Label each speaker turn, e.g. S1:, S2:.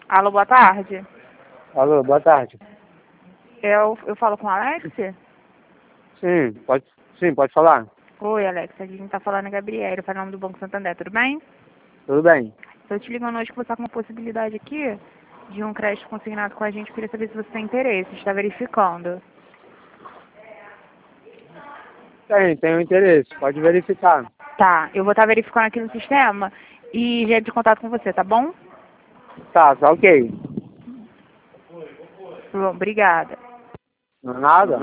S1: Alô, boa tarde.
S2: Alô, boa tarde.
S1: Eu falo com a Alexia?
S2: Sim, pode falar.
S1: Oi, Alexia, a gente tá falando é Gabriela, fala em nome do Banco Santander, tudo bem?
S2: Tudo bem?
S1: Eu te ligando hoje que você tá com uma possibilidade aqui de um crédito consignado com a gente, queria saber se você tem interesse, está verificando.
S2: Tenho interesse, pode verificar.
S1: Tá, eu vou estar verificando aqui no sistema e já entro em contato com você, tá bom?
S2: Tá ok.
S1: Bom, obrigada.
S2: Não é nada?